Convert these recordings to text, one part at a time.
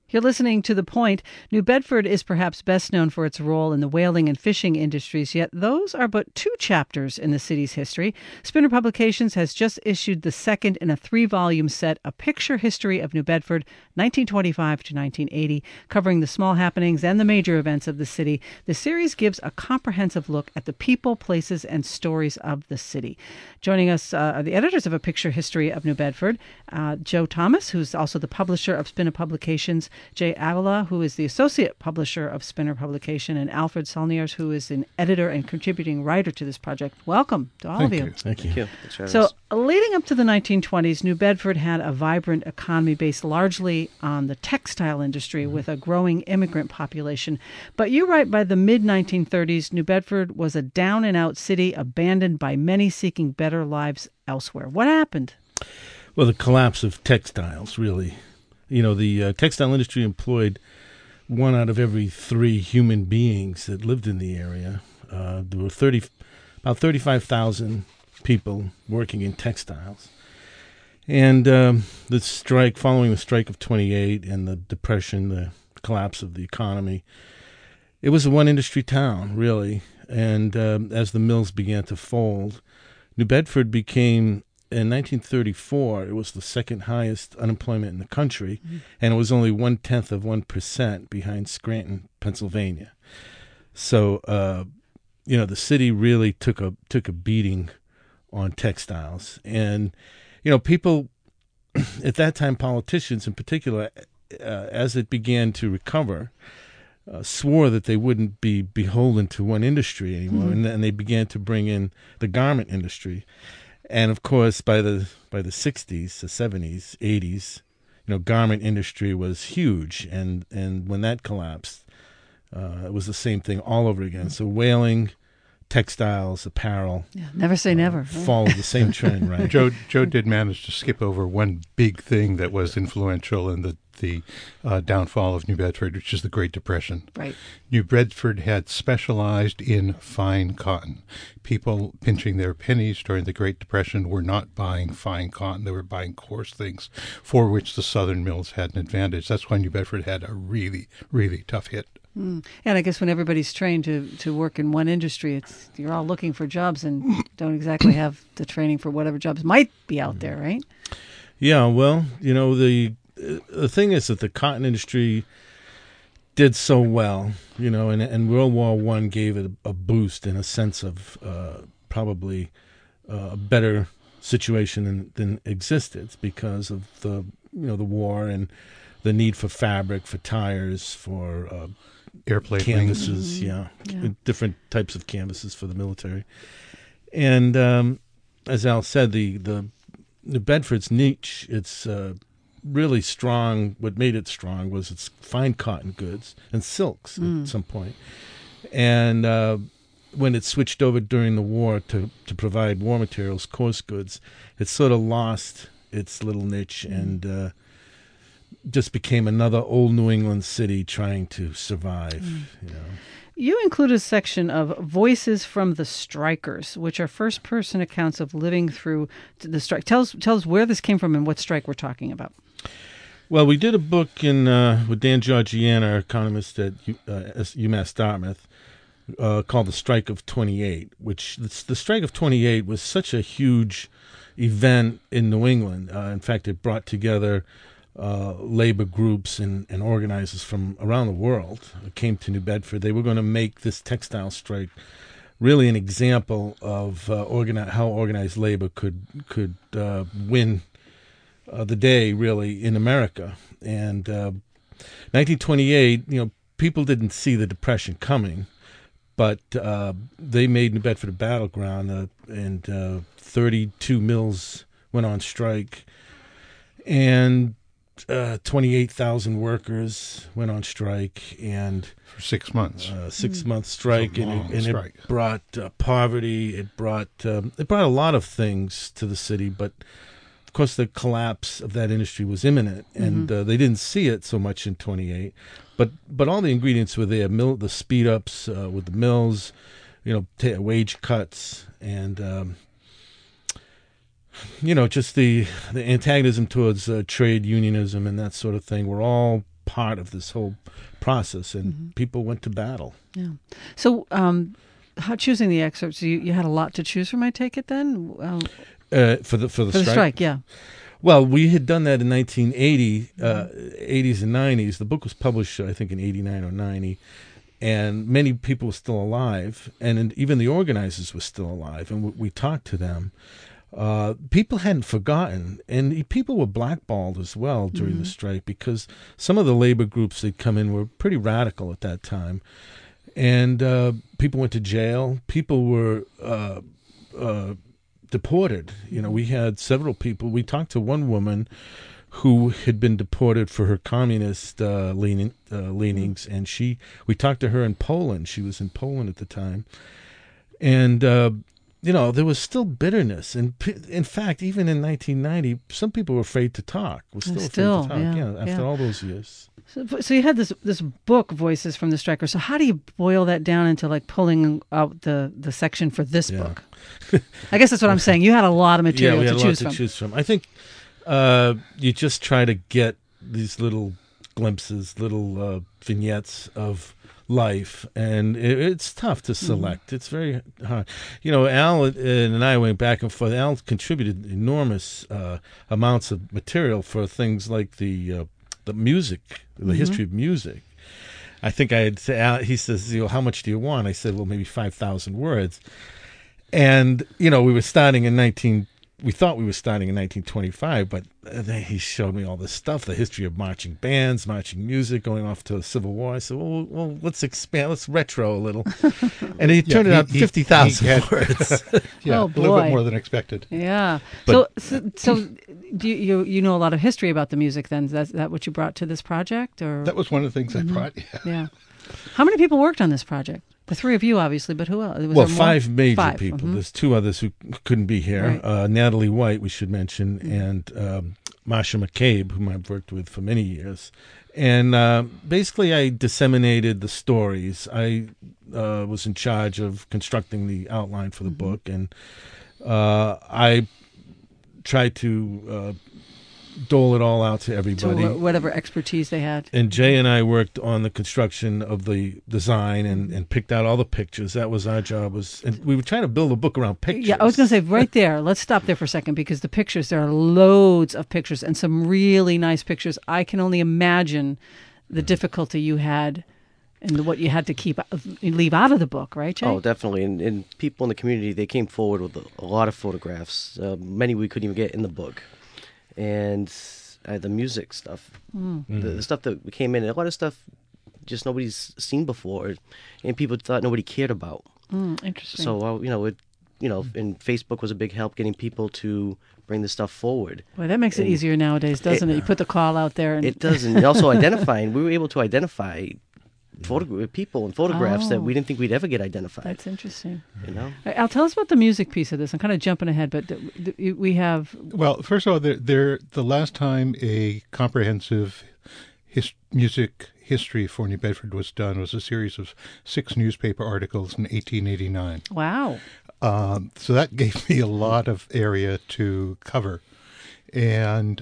You're listening to The Point. New Bedford is perhaps best known for its role in the whaling and fishing industries, yet those are but two chapters in the city's history. Spinner Publications has just issued the second in a 3-volume set, A Picture History of New Bedford, 1925 to 1980, covering the small happenings and the major events of the city. The series gives a comprehensive look at the people, places, and stories of the city. Joining us are the editors of A Picture History of New Bedford, Joe Thomas, who's also the publisher of Spinner Publications, Jay Avila, who is the associate publisher of Spinner Publication, and Alfred Salniers, who is an editor and contributing writer to this project. Welcome to all of you. Thank you. Thanks for having So, us. leading up to the 1920s, New Bedford had a vibrant economy based largely on the textile industry with a growing immigrant population. But you write by the mid-1930s, New Bedford was a down-and-out city abandoned by many seeking better lives elsewhere. What happened? Well, the collapse of textiles, really. You know, the textile industry employed 1 out of every 3 human beings that lived in the area. There were about 35,000 people working in textiles. And the strike, following the strike of 28 and the depression, the collapse of the economy, it was a one-industry town, really. And as the mills began to fold, New Bedford became, in 1934, it was the second highest unemployment in the country, and it was only 0.1% behind Scranton, Pennsylvania. So, the city really took a beating on textiles, and people at that time, politicians in particular, as it began to recover, swore that they wouldn't be beholden to one industry anymore, and they began to bring in the garment industry. And of course, by the 60s, the 70s, 80s, garment industry was huge, and when that collapsed, it was the same thing all over again. So whaling, textiles, apparel, never say never. Followed the same trend, right? Joe did manage to skip over one big thing that was influential in the downfall of New Bedford, which is the Great Depression. Right. New Bedford had specialized in fine cotton. People pinching their pennies during the Great Depression were not buying fine cotton. They were buying coarse things for which the southern mills had an advantage. That's why New Bedford had a really, really tough hit. And I guess when everybody's trained to work in one industry, you're all looking for jobs and don't exactly have the training for whatever jobs might be out there, right? Yeah, well, the thing is that the cotton industry did so well, and World War I gave it a boost in a sense of probably a better situation than existed because of the war and the need for fabric, for tires, for airplane canvases, different types of canvases for the military. And as Al said, the New Bedford's niche, it's really strong. What made it strong was its fine cotton goods and silks at some point. And when it switched over during the war to provide war materials, coarse goods, it sort of lost its little niche and just became another old New England city trying to survive. You include a section of Voices from the Strikers, which are first-person accounts of living through the strike. Tell us where this came from and what strike we're talking about. Well, we did a book with Dan Georgiana, economist at UMass Dartmouth, called The Strike of 28, which the Strike of 28 was such a huge event in New England. In fact, it brought together labor groups and organizers from around the world came to New Bedford. They were going to make this textile strike really an example of how organized labor could win the day, really, in America. And 1928, people didn't see the Depression coming, but they made New Bedford a battleground, and 32 mills went on strike, and 28,000 workers went on strike, and for 6 months, 6 month strike, and strike. It brought poverty. It brought a lot of things to the city, but of course the collapse of that industry was imminent, and they didn't see it so much in 28. But all the ingredients were there: the speed ups with the mills, wage cuts, and just the antagonism towards trade unionism and that sort of thing were all part of this whole process, and people went to battle. Yeah. So, how choosing the excerpts? You had a lot to choose from. I take it then For the strike. Yeah. Well, we had done that in 1980, 80s and 90s. The book was published, I think, in 89 or 90, and many people were still alive, and even the organizers were still alive, and we talked to them. People hadn't forgotten, and people were blackballed as well during the strike, because some of the labor groups that come in were pretty radical at that time, and people went to jail. People were deported. We had several people. We talked to one woman who had been deported for her communist leanings, and we talked to her in Poland. She was in Poland at the time, and there was still bitterness, and in fact, even in 1990, some people were afraid to talk. After all those years. So you had this book, Voices from the Strikers. So how do you boil that down into like pulling out the section for this book? I guess that's what I'm saying. You had a lot of material we had to a lot choose to from. choose from. I think you just try to get these little glimpses, little vignettes of life, and it's tough to select. It's very hard. Al and I went back and forth. Al contributed enormous amounts of material for things like the music, the history of music. I think I had to Al, he says, how much do you want? I said, well, maybe 5,000 words. And, we were starting we thought we were starting in 1925, but then he showed me all this stuff, the history of marching bands, marching music, going off to the Civil War. I said, well, let's expand, let's retro a little. And he turned it out 50,000 words. Yeah, a little bit more than expected. Yeah. But, so do you know a lot of history about the music then? Is that what you brought to this project? Or that was one of the things I brought, Yeah. How many people worked on this project? The three of you, obviously, but who else? Well, five major people. There's two others who couldn't be here. Right. Natalie White, we should mention, and Marcia McCabe, whom I've worked with for many years. And basically, I disseminated the stories. I was in charge of constructing the outline for the book, and I tried to dole it all out to everybody. To whatever expertise they had. And Jay and I worked on the construction of the design and picked out all the pictures. That was our job. And we were trying to build a book around pictures. Yeah, I was going to say right there. Let's stop there for a second, because the pictures, there are loads of pictures and some really nice pictures. I can only imagine the difficulty you had and what you had to leave out of the book, right, Jay? Oh, definitely. And people in the community, they came forward with a lot of photographs. Many we couldn't even get in the book. And the music stuff, the stuff that came in, a lot of stuff just nobody's seen before, and people thought nobody cared about. Interesting. So, and Facebook was a big help getting people to bring this stuff forward. Well, that makes it easier nowadays, doesn't it? You put the call out there. It does, and also identifying. We were able to identify people and photographs that we didn't think we'd ever get identified. That's interesting. Al, tell us about the music piece of this. I'm kind of jumping ahead, but we have... Well, first of all, the last time a comprehensive music history for New Bedford was done was a series of 6 newspaper articles in 1889. Wow. So that gave me a lot of area to cover. And...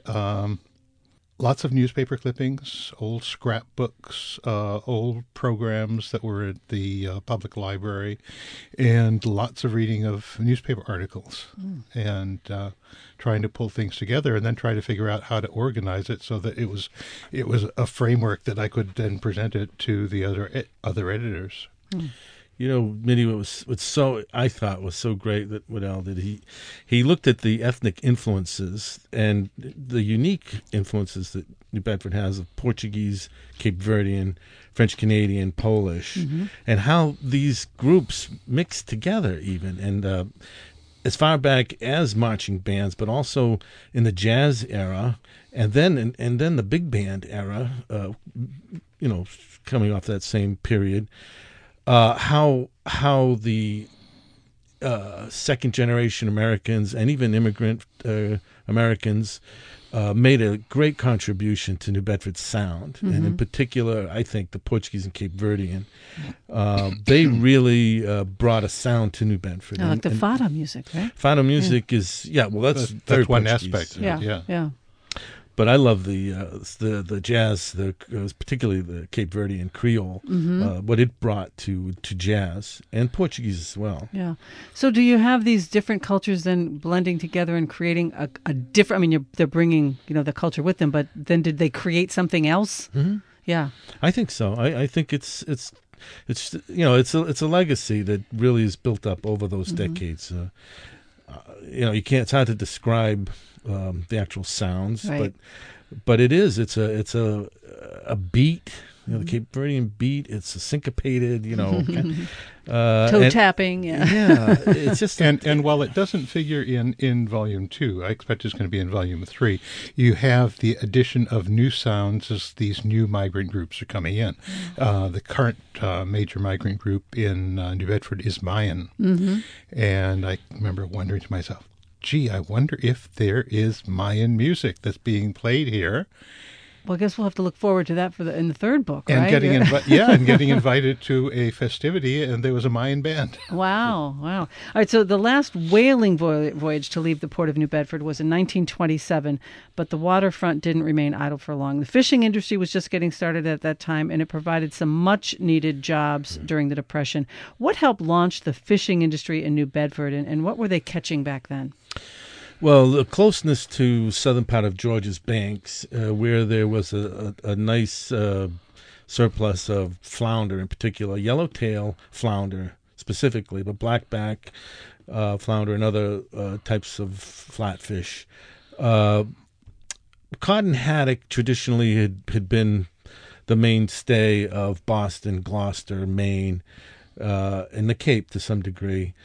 lots of newspaper clippings, old scrapbooks, old programs that were at the public library, and lots of reading of newspaper articles, and trying to pull things together, and then try to figure out how to organize it so that it was a framework that I could then present it to the other editors. Minnie, I thought was so great that what Al did, he looked at the ethnic influences and the unique influences that New Bedford has of Portuguese, Cape Verdean, French Canadian, Polish, and how these groups mixed together even, and as far back as marching bands, but also in the jazz era, and then the big band era, coming off that same period. How the second generation Americans and even immigrant Americans made a great contribution to New Bedford's sound, and in particular, I think the Portuguese and Cape Verdean, they really brought a sound to New Bedford. Like the fado music, right? Fado music is that's one aspect. Yeah. But I love the jazz, particularly the Cape Verdean Creole, what it brought to jazz and Portuguese as well. Yeah. So do you have these different cultures then blending together and creating a different? I mean, they're bringing the culture with them, but then did they create something else? Mm-hmm. Yeah, I think so. I think it's it's a legacy that really is built up over those decades. You can't. It's hard to describe the actual sounds, right. but it is. It's a beat. The Cape Verdean beat. It's a syncopated. Toe tapping. Yeah. It's just and while it doesn't figure in volume 2, I expect it's going to be in volume 3. You have the addition of new sounds as these new migrant groups are coming in. The current major migrant group in New Bedford is Mayan, and I remember wondering to myself, "Gee, I wonder if there is Mayan music that's being played here." Well, I guess we'll have to look forward to that in the third book, and right? Getting invited to a festivity, and there was a Mayan band. Wow. All right, so the last whaling voyage to leave the port of New Bedford was in 1927, but the waterfront didn't remain idle for long. The fishing industry was just getting started at that time, and it provided some much-needed jobs during the Depression. What helped launch the fishing industry in New Bedford, and what were they catching back then? Well, the closeness to southern part of George's Banks, where there was a nice surplus of flounder in particular, yellowtail flounder specifically, but blackback flounder and other types of flatfish. Cod and haddock traditionally had been the mainstay of Boston, Gloucester, Maine, and the Cape to some degree.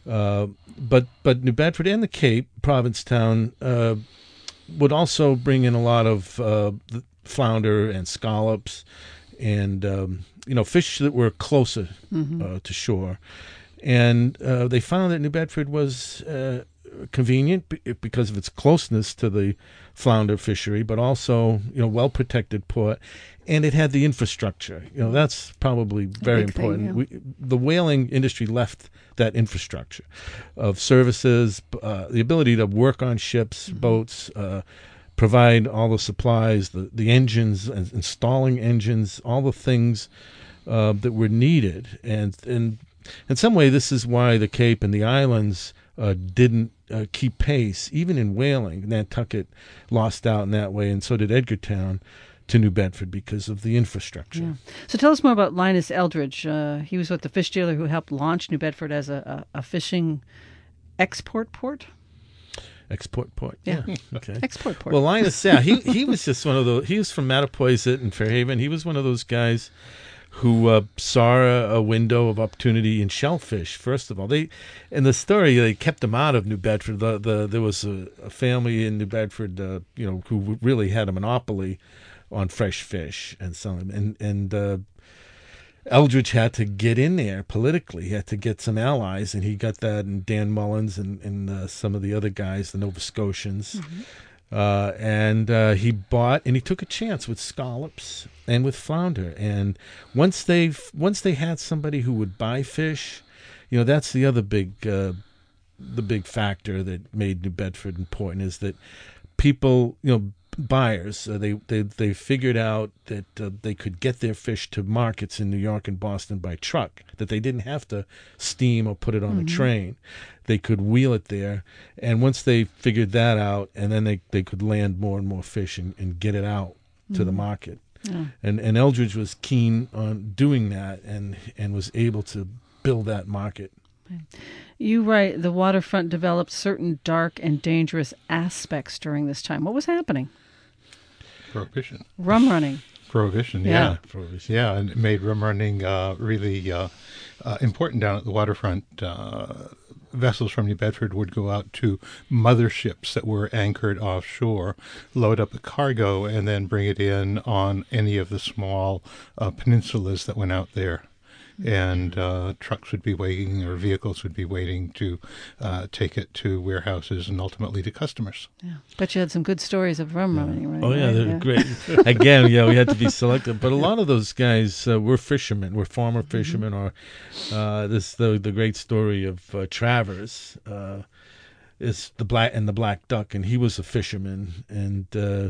But New Bedford and the Cape, Provincetown, would also bring in a lot of flounder and scallops and, fish that were closer to shore. And they found that New Bedford was convenient because of its closeness to the flounder fishery, but also, well-protected port. And it had the infrastructure. That's probably very important. Thing, yeah. The whaling industry left that infrastructure of services, the ability to work on ships, boats, provide all the supplies, the engines, installing engines, all the things that were needed. And in some way, this is why the Cape and the islands didn't keep pace, even in whaling. Nantucket lost out in that way, and so did Edgartown to New Bedford because of the infrastructure. Yeah. So tell us more about Linus Eldridge. He was the fish dealer who helped launch New Bedford as a fishing export port? Export port. Yeah. Okay. Export port. Well, Linus, he was just one of those. He was from Mattapoisett and Fairhaven. He was one of those guys who saw a window of opportunity in shellfish. First of all, they kept him out of New Bedford. There was a family in New Bedford, who really had a monopoly on fresh fish and selling. And Eldridge had to get in there politically. He had to get some allies, and he got that in Dan Mullins and some of the other guys, the Nova Scotians. And he bought, and he took a chance with scallops and with flounder. And once they had somebody who would buy fish, that's the other big factor that made New Bedford important, is that people, buyers, they figured out that they could get their fish to markets in New York and Boston by truck, that they didn't have to steam or put it on a train. They could wheel it there, and once they figured that out, and then they could land more and more fish and get it out to the market. Yeah. And Eldridge was keen on doing that and was able to build that market. You write, the waterfront developed certain dark and dangerous aspects during this time. What was happening? Prohibition. Rum running. Prohibition, yeah. Prohibition. Yeah, and it made rum running really important down at the waterfront. Vessels from New Bedford would go out to motherships that were anchored offshore, load up the cargo, and then bring it in on any of the small peninsulas that went out there. And trucks would be waiting, or vehicles would be waiting to take it to warehouses and ultimately to customers. Yeah, but you had some good stories of rum running, right? Oh yeah, they're great. Again, we had to be selective, but a lot of those guys were fishermen, were former fishermen, or the great story of Travers. is the black duck, and he was a fisherman, and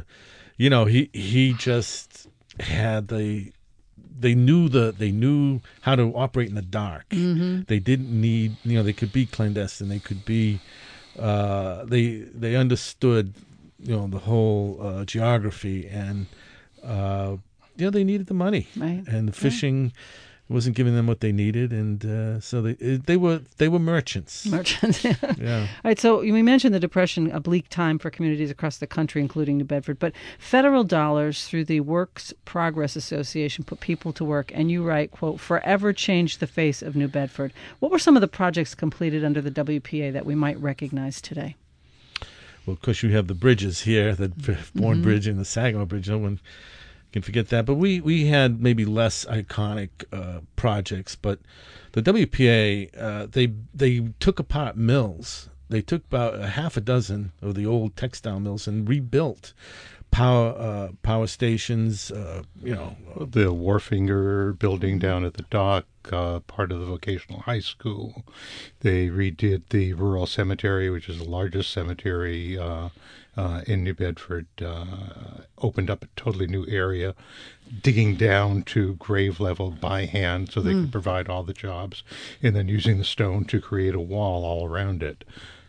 he just had they knew how to operate in the dark. Mm-hmm. They didn't need, they could be clandestine. They could be, they understood, the whole geography, and they needed the money, right? And the fishing wasn't giving them what they needed, and so they were merchants. Yeah. Yeah. All right. So we mentioned the Depression, a bleak time for communities across the country, including New Bedford. But federal dollars through the Works Progress Association put people to work, and you write, quote, "forever changed the face of New Bedford." What were some of the projects completed under the WPA that we might recognize today? Well, of course, you have the bridges here, the Bourne Bridge and the Saginaw Bridge. No one can forget that. But we had maybe less iconic projects. But the WPA, they took apart mills. They took about a half a dozen of the old textile mills and rebuilt power stations. The Wharfinger building down at the dock, part of the vocational high school. They redid the rural cemetery, which is the largest cemetery in New Bedford, opened up a totally new area, digging down to grave level by hand so they could provide all the jobs, and then using the stone to create a wall all around it.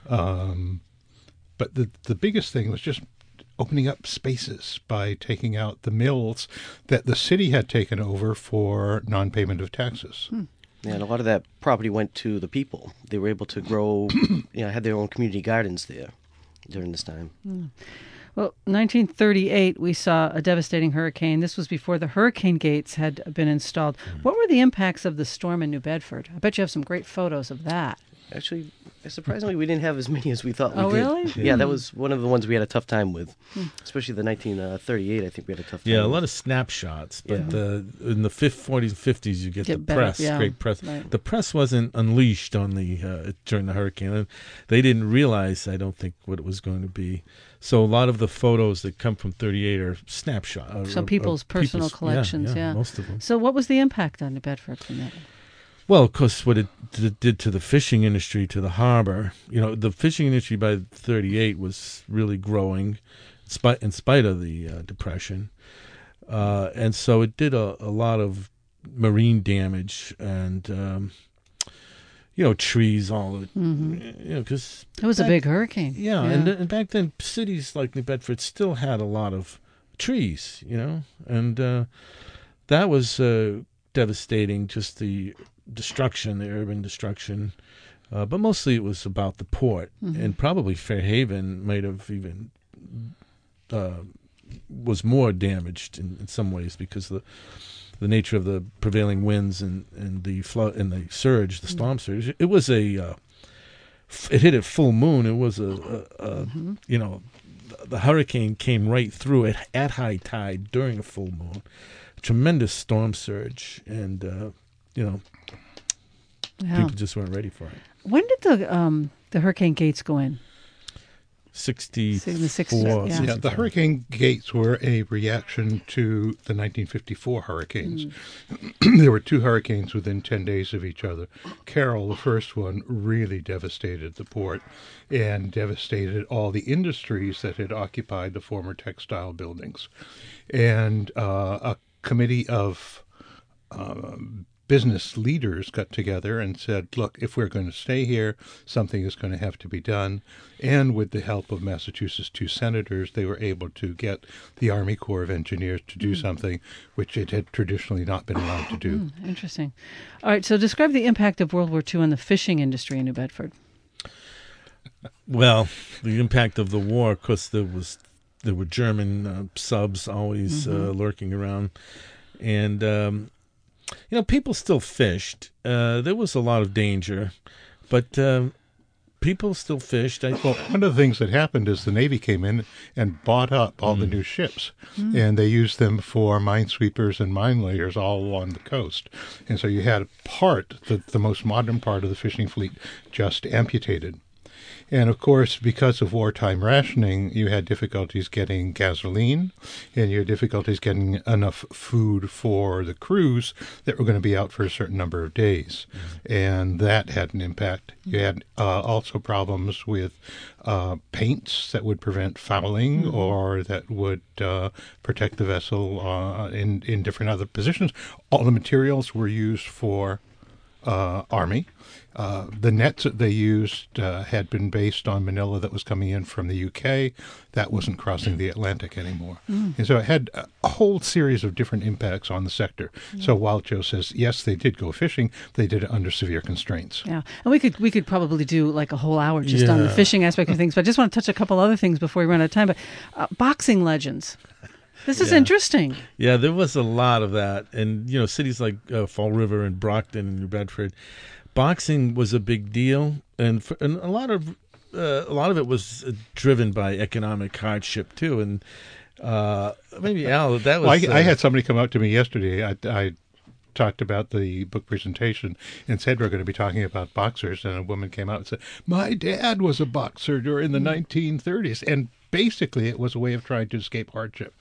But the biggest thing was just opening up spaces by taking out the mills that the city had taken over for non-payment of taxes. Yeah, and a lot of that property went to the people. They were able to grow, had their own community gardens there during this time. Well, 1938, we saw a devastating hurricane. This was before the hurricane gates had been installed. What were the impacts of the storm in New Bedford? I bet you have some great photos of that. Actually, surprisingly, we didn't have as many as we thought we did. Oh, really? Yeah, that was one of the ones we had a tough time with, especially the 1938. I think we had a tough time. Yeah, a with. lot of snapshots, but in the 40s and 50s, you get the better, press, great press. Right. The press wasn't unleashed on during the hurricane. They didn't realize, I don't think, what it was going to be. So a lot of the photos that come from 38 are snapshots. So people's personal collections, yeah. Most of them. So what was the impact on New Bedford from that? Well, of course, what it did to the fishing industry, to the harbor. The fishing industry by 38 was really growing, in spite of the Depression, and so it did a lot of marine damage and trees, all of it. Because it was a big hurricane. Yeah, and back then cities like New Bedford still had a lot of trees, and that was devastating. Just the destruction, the urban destruction, but mostly it was about the port, and probably Fairhaven might have even was more damaged in some ways because the nature of the prevailing winds and the flood and the surge, the storm surge. It was it hit at full moon. It was the hurricane came right through it at high tide during a full moon. A tremendous storm surge, and people just weren't ready for it. When did the hurricane gates go in? 64. In the 60s, Yeah, the hurricane gates were a reaction to the 1954 hurricanes. There were two hurricanes within 10 days of each other. Carol, the first one, really devastated the port and devastated all the industries that had occupied the former textile buildings. And a committee of business leaders got together and said, look, if we're going to stay here, something is going to have to be done. And with the help of Massachusetts' two senators, they were able to get the Army Corps of Engineers to do something which it had traditionally not been allowed to do. Interesting. All right, so describe the impact of World War II on the fishing industry in New Bedford. Well, the impact of the war, of course, there were German subs always lurking around. And people still fished. There was a lot of danger, but people still fished. Well, one of the things that happened is the Navy came in and bought up all the new ships, and they used them for minesweepers and mine layers all along the coast. And so you had a part, the most modern part of the fishing fleet, just amputated. And of course, because of wartime rationing, you had difficulties getting gasoline, and you had difficulties getting enough food for the crews that were going to be out for a certain number of days. And that had an impact. You had also problems with paints that would prevent fouling or that would protect the vessel in different other positions. All the materials were used for Army. The nets that they used had been based on manila that was coming in from the UK. That wasn't crossing the Atlantic anymore. And so it had a whole series of different impacts on the sector. So while Joe says, yes, they did go fishing, they did it under severe constraints. Yeah, and we could probably do like a whole hour just on the fishing aspect of things, but I just want to touch a couple other things before we run out of time. But boxing legends. This is interesting. Yeah, there was a lot of that. And, cities like Fall River and Brockton and New Bedford, boxing was a big deal. And a lot of it was driven by economic hardship, too. And maybe, Al, that was... Well, I had somebody come up to me yesterday. I talked about the book presentation and said we're going to be talking about boxers. And a woman came out and said, my dad was a boxer during the 1930s. And basically, it was a way of trying to escape hardship.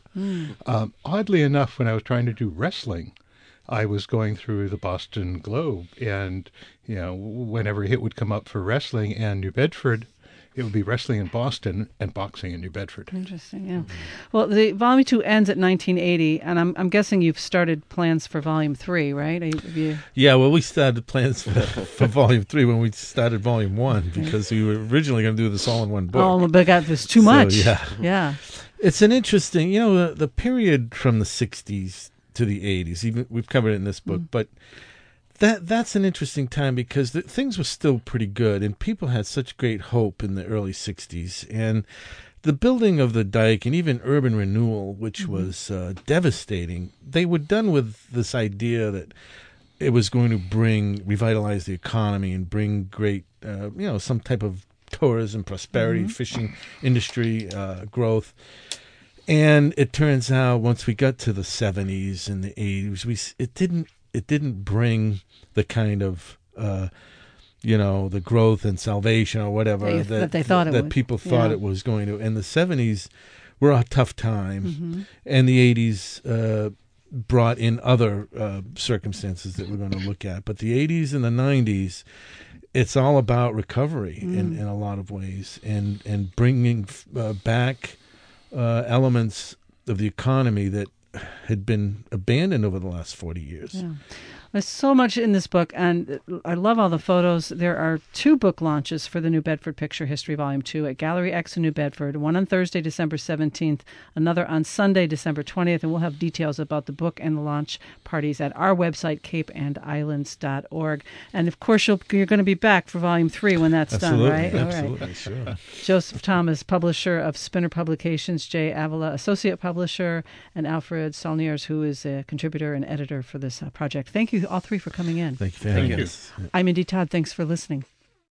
Oddly enough, when I was trying to do wrestling, I was going through the Boston Globe, and whenever a hit would come up for wrestling and New Bedford, it would be wrestling in Boston and boxing in New Bedford. Interesting, yeah. Well, the Volume 2 ends at 1980, and I'm guessing you've started plans for Volume 3, right? Yeah, well, we started plans for Volume 3 when we started Volume 1, because we were originally going to do this all in one book. Oh, but it was too much. Yeah. It's an interesting, the period from the 60s to the 80s, even we've covered it in this book, but that's an interesting time because things were still pretty good, and people had such great hope in the early 60s. And the building of the dike and even urban renewal, which was devastating, they were done with this idea that it was going to revitalize the economy and bring great, some type of tourism, prosperity, fishing industry, growth. And it turns out once we got to the 70s and the 80s, it didn't bring the kind of the growth and salvation or whatever that they thought that people thought it was going to. And the 70s were a tough time, and the 80s brought in other circumstances that we're going to look at. But the 80s and the 90s, it's all about recovery in a lot of ways, and bringing back elements of the economy that had been abandoned over the last 40 years. Yeah. There's so much in this book, and I love all the photos. There are 2 book launches for the New Bedford Picture History Volume 2 at Gallery X in New Bedford, one on Thursday, December 17th, another on Sunday, December 20th, and we'll have details about the book and the launch parties at our website, capeandislands.org. And, of course, you're going to be back for Volume 3 when that's done, right? Absolutely, all right. Sure. Joseph Thomas, publisher of Spinner Publications, Jay Avila, associate publisher, and Alfred Saulniers, who is a contributor and editor for this project. Thank you all 3 for coming in. Thank you for having us. I'm Indy Todd. Thanks for listening.